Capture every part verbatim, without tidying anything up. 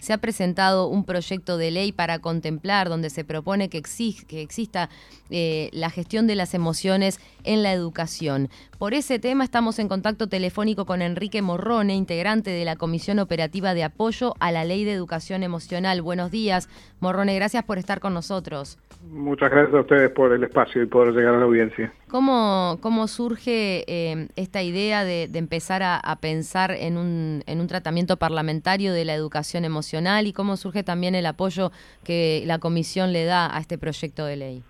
se ha presentado un proyecto de ley para contemplar, donde se propone que, exi- que exista eh, la gestión de las emociones en la educación. Por ese tema estamos en contacto telefónico con Enrique Morrone, integrante de la Comisión Operativa de Apoyo a la Ley de Educación Emocional. Buenos días, Morrone, gracias por estar con nosotros. Muchas gracias a ustedes por el espacio y poder llegar a la audiencia. ¿Cómo, cómo surge eh, esta idea de, de empezar a, a pensar en un, en un tratamiento parlamentario de la educación emocional y cómo surge también el apoyo que la Comisión le da a este proyecto de ley?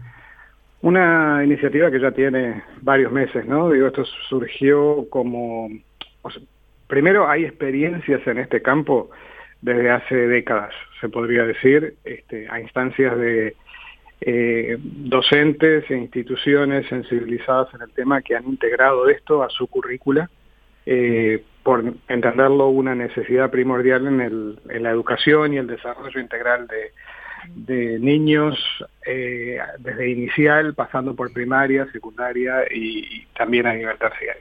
Una iniciativa que ya tiene varios meses, ¿no? Digo, esto surgió como... O sea, primero, hay experiencias en este campo desde hace décadas, se podría decir, este, a instancias de eh, docentes e instituciones sensibilizadas en el tema que han integrado esto a su currícula, eh, por entenderlo una necesidad primordial en, el, en la educación y el desarrollo integral de de niños eh, desde inicial, pasando por primaria, secundaria y, y también a nivel terciario.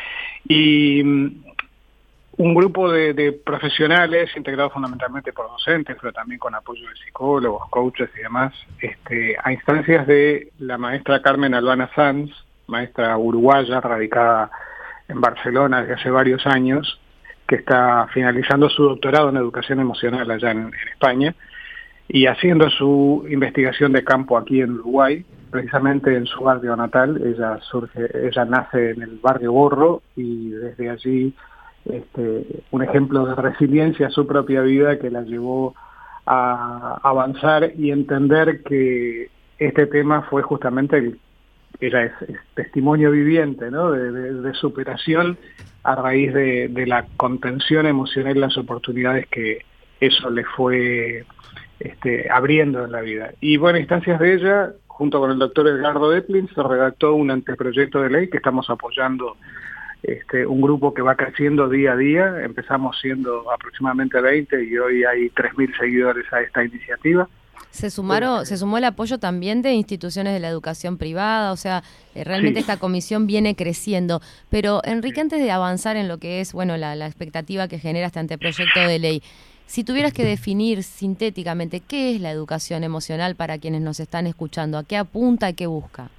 Y um, un grupo de, de profesionales, integrados fundamentalmente por docentes, pero también con apoyo de psicólogos, coaches y demás, este, a instancias de la maestra Carmen Albana Sanz, maestra uruguaya radicada en Barcelona desde hace varios años, que está finalizando su doctorado en educación emocional allá en, en España, y haciendo su investigación de campo aquí en Uruguay, precisamente en su barrio natal. Ella surge, ella nace en el barrio Borro y desde allí este, un ejemplo de resiliencia a su propia vida que la llevó a avanzar y entender que este tema fue justamente, el, ella es, es testimonio viviente, ¿no? de, de, de superación a raíz de, de la contención emocional y las oportunidades que eso le fue Este, abriendo en la vida. Y bueno, a instancias de ella, junto con el doctor Edgardo Eplin, se redactó un anteproyecto de ley que estamos apoyando, este, un grupo que va creciendo día a día. Empezamos siendo aproximadamente veinte y hoy hay tres mil seguidores a esta iniciativa. ¿Se sumaron, eh, se sumó el apoyo también de instituciones de la educación privada? O sea, eh, realmente sí. Esta comisión viene creciendo. Pero, Enrique, antes de avanzar en lo que es, bueno, la, la expectativa que genera este anteproyecto de ley, si tuvieras que definir sintéticamente qué es la educación emocional para quienes nos están escuchando, ¿a qué apunta y qué busca?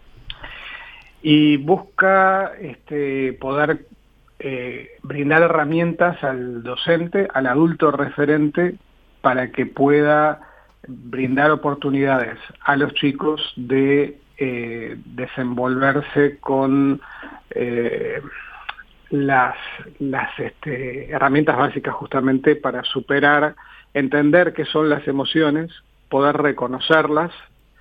Y busca este, poder eh, brindar herramientas al docente, al adulto referente, para que pueda brindar oportunidades a los chicos de eh, desenvolverse con eh, las, las este, herramientas básicas justamente para superar, entender qué son las emociones, poder reconocerlas,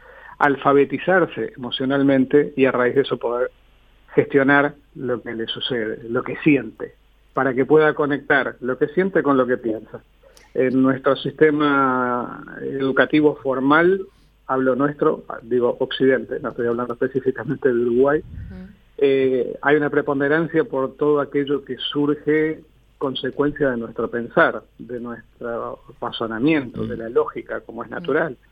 alfabetizarse emocionalmente y a raíz de eso poder gestionar lo que le sucede, lo que siente, para que pueda conectar lo que siente con lo que piensa. En nuestro sistema educativo formal, hablo nuestro, digo Occidente, no estoy hablando específicamente de Uruguay, uh-huh. Eh, hay una preponderancia por todo aquello que surge consecuencia de nuestro pensar, de nuestro razonamiento, mm. de la lógica, como es natural. Mm.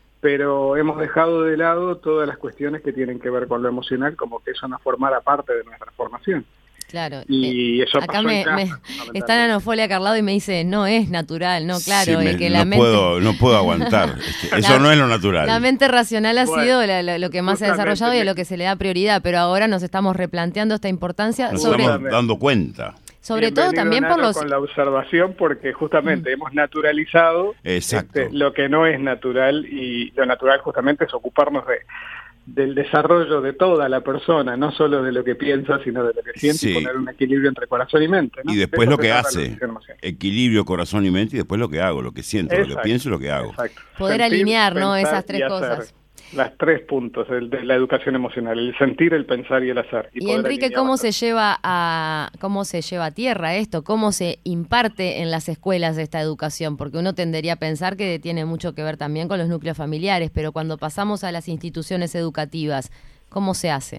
Pero hemos dejado de lado todas las cuestiones que tienen que ver con lo emocional, como que eso no formara parte de nuestra formación. Claro. Y eh, eso acá pasó me, en casa, me está Nanofolia Carlado y me dice, no es natural, no, claro. Sí, me, eh, que no, la mente... puedo, no puedo aguantar, este, eso la, no es lo natural. La mente racional ha bueno, sido la, la, lo que más se ha desarrollado y a lo que se le da prioridad, pero ahora nos estamos replanteando esta importancia. Nos sobre, estamos dando cuenta. Sobre Bienvenido, todo también Nano, por los... con la observación, porque justamente mm. hemos naturalizado este, lo que no es natural, y lo natural justamente es ocuparnos de del desarrollo de toda la persona, no solo de lo que piensa, sino de lo que siente, sí. Y poner un equilibrio entre corazón y mente, ¿no? Y después lo que hace, equilibrio, corazón y mente, y después lo que hago, lo que siento, exacto, lo que pienso y lo que hago. Exacto. Poder sentir, alinear, ¿no? Esas tres cosas. Las tres puntos el de la educación emocional, el sentir, el pensar y el hacer. Y, y Enrique, ¿cómo se lleva a cómo se lleva a tierra esto? ¿Cómo se imparte en las escuelas esta educación? Porque uno tendería a pensar que tiene mucho que ver también con los núcleos familiares, pero cuando pasamos a las instituciones educativas, ¿cómo se hace?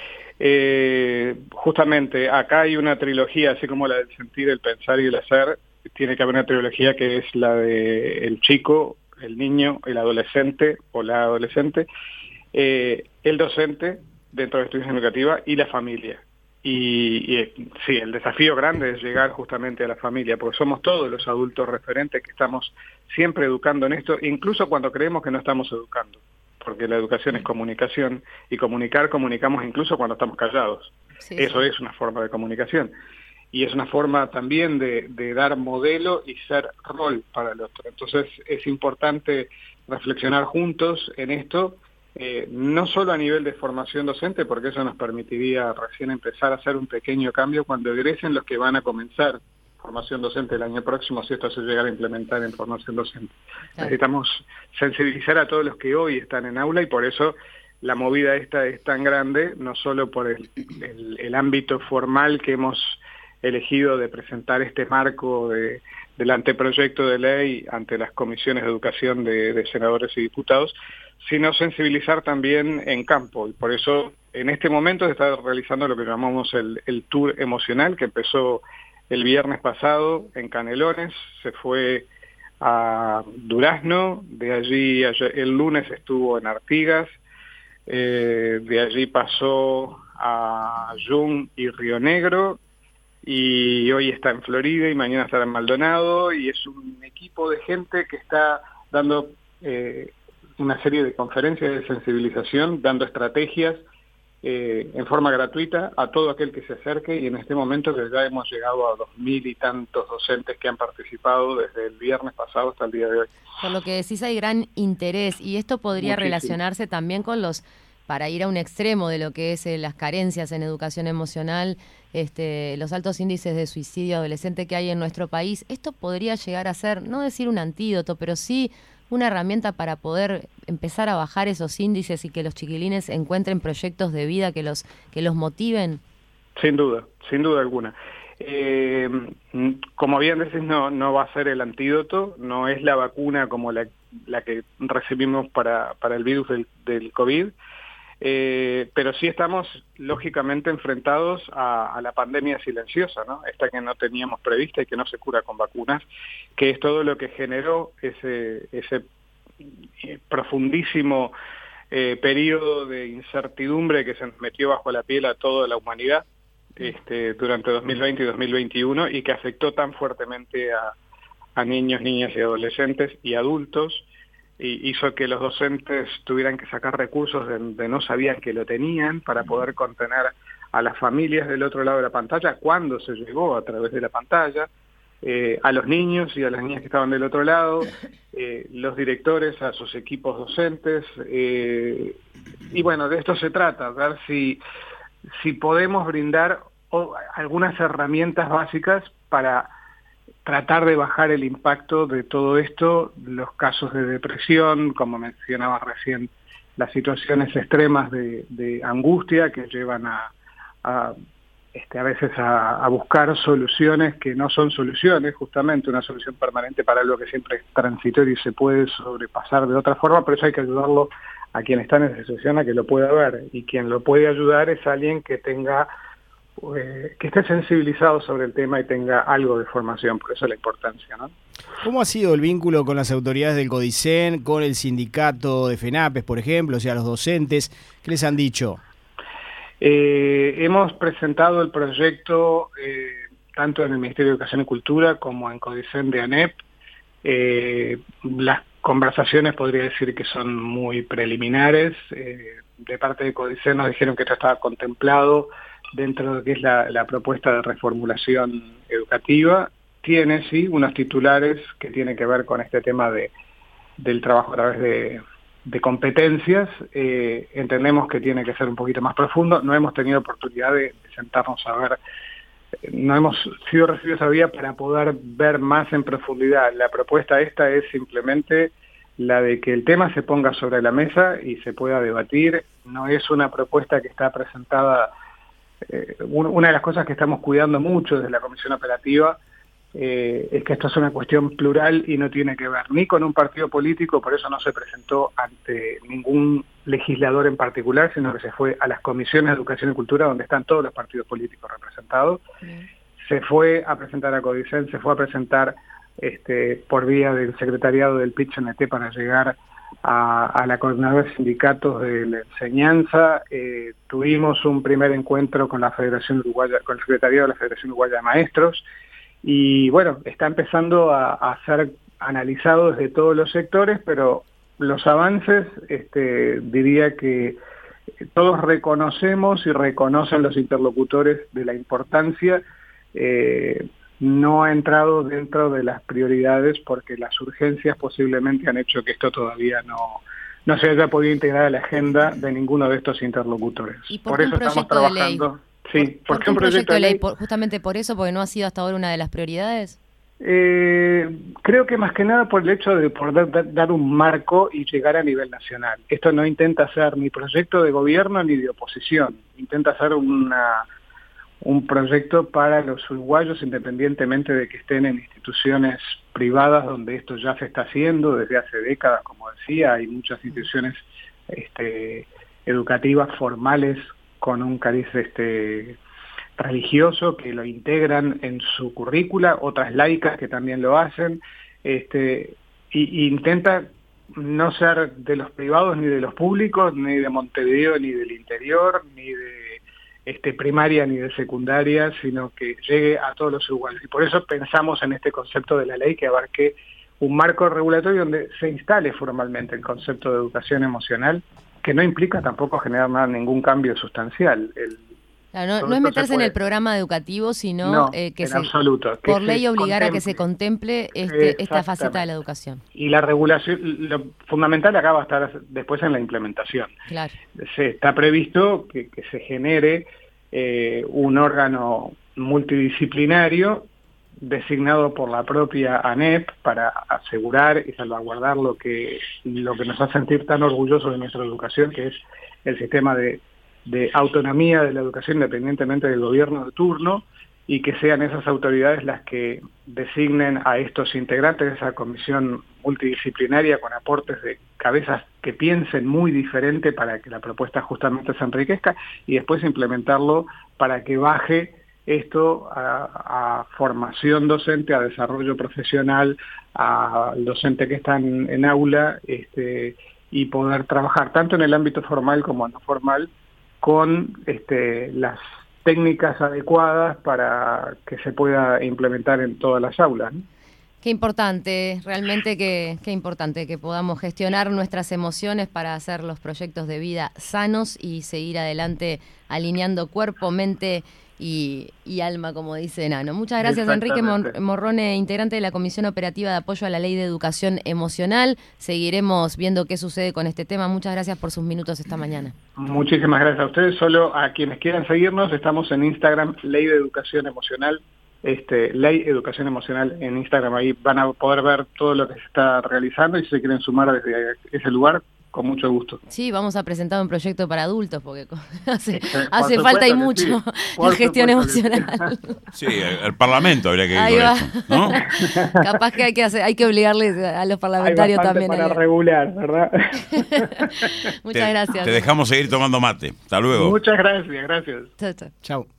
Eh, justamente, acá hay una trilogía, así como la del sentir, el pensar y el hacer, tiene que haber una trilogía que es la de el chico, el niño, el adolescente o la adolescente, eh, el docente dentro de la institución educativa y la familia. y, y sí, el desafío grande es llegar justamente a la familia, porque somos todos los adultos referentes que estamos siempre educando en esto, incluso cuando creemos que no estamos educando, porque la educación es comunicación, y comunicar, comunicamos incluso cuando estamos callados. Sí, Eso sí. es una forma de comunicación. Y es una forma también de, de dar modelo y ser rol para el otro. Entonces es importante reflexionar juntos en esto, eh, no solo a nivel de formación docente, porque eso nos permitiría recién empezar a hacer un pequeño cambio cuando egresen los que van a comenzar formación docente el año próximo, si esto se llega a implementar en formación docente. Claro. Necesitamos sensibilizar a todos los que hoy están en aula, y por eso la movida esta es tan grande, no solo por el, el, el ámbito formal que hemos elegido de presentar este marco de, del anteproyecto de ley ante las comisiones de educación de, de senadores y diputados, sino sensibilizar también en campo. Y por eso en este momento se está realizando lo que llamamos el, el tour emocional, que empezó el viernes pasado en Canelones, se fue a Durazno, de allí el lunes estuvo en Artigas, eh, de allí pasó a Jun y Río Negro, y hoy está en Florida y mañana estará en Maldonado, y es un equipo de gente que está dando eh, una serie de conferencias de sensibilización, dando estrategias eh, en forma gratuita a todo aquel que se acerque, y en este momento que ya hemos llegado a dos mil y tantos docentes que han participado desde el viernes pasado hasta el día de hoy. Por lo que decís, hay gran interés, y esto podría Muchísimo. relacionarse también con los, para ir a un extremo de lo que es eh, las carencias en educación emocional, este, los altos índices de suicidio adolescente que hay en nuestro país. Esto podría llegar a ser, no decir un antídoto, pero sí una herramienta para poder empezar a bajar esos índices y que los chiquilines encuentren proyectos de vida que los que los motiven. Sin duda, sin duda alguna. Eh, como bien decís, no, no va a ser el antídoto, no es la vacuna como la, la que recibimos para, para el virus del, del COVID, eh, pero sí estamos lógicamente enfrentados a, a la pandemia silenciosa, ¿no? Esta que no teníamos prevista y que no se cura con vacunas, que es todo lo que generó ese, ese profundísimo eh, periodo de incertidumbre que se nos metió bajo la piel a toda la humanidad este, durante dos mil veinte y dos mil veintiuno, y que afectó tan fuertemente a, a niños, niñas y adolescentes y adultos, y hizo que los docentes tuvieran que sacar recursos de donde no sabían que lo tenían para poder contener a las familias del otro lado de la pantalla cuando se llegó a través de la pantalla, eh, a los niños y a las niñas que estaban del otro lado, eh, los directores a sus equipos docentes, eh, y bueno, de esto se trata, ver si, si podemos brindar o, algunas herramientas básicas para tratar de bajar el impacto de todo esto, los casos de depresión, como mencionaba recién, las situaciones extremas de, de angustia que llevan a, a, este, a veces a, a buscar soluciones que no son soluciones, justamente una solución permanente para algo que siempre es transitorio y se puede sobrepasar de otra forma, pero eso hay que ayudarlo a quien está en esa situación a que lo pueda ver, y quien lo puede ayudar es alguien que tenga Eh, que esté sensibilizado sobre el tema y tenga algo de formación, por eso la importancia, ¿no? ¿Cómo ha sido el vínculo con las autoridades del CODICEN, con el sindicato de FENAPES, por ejemplo, o sea, los docentes? ¿Qué les han dicho? Eh, hemos presentado el proyecto eh, tanto en el Ministerio de Educación y Cultura como en CODICEN de ANEP. Eh, las conversaciones podría decir que son muy preliminares. Eh, de parte de CODICEN nos dijeron que esto estaba contemplado dentro de lo que es la, la propuesta de reformulación educativa. Tiene, sí, unos titulares que tienen que ver con este tema de, del trabajo a través de, de competencias. Eh, entendemos que tiene que ser un poquito más profundo. No hemos tenido oportunidad de, de sentarnos a ver, no hemos sido recibidos todavía para poder ver más en profundidad. La propuesta esta es simplemente la de que el tema se ponga sobre la mesa y se pueda debatir. No es una propuesta que está presentada. Eh, una de las cosas que estamos cuidando mucho desde la Comisión Operativa eh, es que esto es una cuestión plural y no tiene que ver ni con un partido político, por eso no se presentó ante ningún legislador en particular, sino que se fue a las comisiones de Educación y Cultura, donde están todos los partidos políticos representados. Bien. Se fue a presentar a CODICEN, se fue a presentar este, por vía del secretariado del P I T C N T para llegar a, a la coordinadora de sindicatos de la enseñanza. Eh, tuvimos un primer encuentro con la Federación Uruguaya, con el secretariado de la Federación Uruguaya de Maestros, y bueno, está empezando a, a ser analizado desde todos los sectores, pero los avances, este, diría que todos reconocemos y reconocen los interlocutores de la importancia. Eh, no ha entrado dentro de las prioridades porque las urgencias posiblemente han hecho que esto todavía no, no se haya podido integrar a la agenda de ninguno de estos interlocutores. ¿Y por, por eso estamos trabajando. Sí, ¿Por, ¿por qué un proyecto de ley? Por, justamente por eso, porque no ha sido hasta ahora una de las prioridades. Eh, creo que más que nada por el hecho de poder dar, dar un marco y llegar a nivel nacional. Esto no intenta ser ni proyecto de gobierno ni de oposición, intenta ser una, un proyecto para los uruguayos independientemente de que estén en instituciones privadas donde esto ya se está haciendo desde hace décadas, como decía. Hay muchas instituciones este, educativas formales con un cariz este, religioso que lo integran en su currícula, otras laicas que también lo hacen, este, y, y intenta no ser de los privados ni de los públicos, ni de Montevideo ni del interior, ni de este, primaria ni de secundaria, sino que llegue a todos los uruguayos. Y por eso pensamos en este concepto de la ley que abarque un marco regulatorio donde se instale formalmente el concepto de educación emocional, que no implica tampoco generar nada, ningún cambio sustancial. El, Claro, no, no es meterse puede... en el programa educativo, sino no, eh, que en se, absoluto, que por ley obligar contemple. a que se contemple este, esta faceta de la educación. Y la regulación, lo fundamental acá va a estar después en la implementación. Claro. Se está previsto que, que se genere eh, un órgano multidisciplinario designado por la propia ANEP para asegurar y salvaguardar lo que, lo que nos hace sentir tan orgullosos de nuestra educación, que es el sistema de de autonomía de la educación independientemente del gobierno de turno, y que sean esas autoridades las que designen a estos integrantes de esa comisión multidisciplinaria con aportes de cabezas que piensen muy diferente para que la propuesta justamente se enriquezca, y después implementarlo para que baje esto a, a formación docente, a desarrollo profesional, al docente que está en, en aula, este, y poder trabajar tanto en el ámbito formal como no formal con este, las técnicas adecuadas para que se pueda implementar en todas las aulas, ¿no? Qué importante, realmente qué, qué importante que podamos gestionar nuestras emociones para hacer los proyectos de vida sanos y seguir adelante alineando cuerpo, mente y, y alma, como dice Nano. Muchas gracias, Enrique Morrone, integrante de la Comisión Operativa de Apoyo a la Ley de Educación Emocional. Seguiremos viendo qué sucede con este tema. Muchas gracias por sus minutos esta mañana. Muchísimas gracias a ustedes. Solo a quienes quieran seguirnos, estamos en Instagram, Ley de Educación Emocional. Este, Ley Educación Emocional en Instagram. Ahí van a poder ver todo lo que se está realizando, y si se quieren sumar desde ese lugar, con mucho gusto. Sí, vamos a presentar un proyecto para adultos, porque hace, hace falta y mucho sí, en gestión emocional. Sí, el, el Parlamento habría que ir con eso, ¿no? Capaz que hay que hacer, hay que obligarles a los parlamentarios hay también. Para regular, ¿verdad? Muchas te, gracias. Te dejamos seguir tomando mate. Hasta luego. Muchas gracias, gracias. Chao, chao. Chao.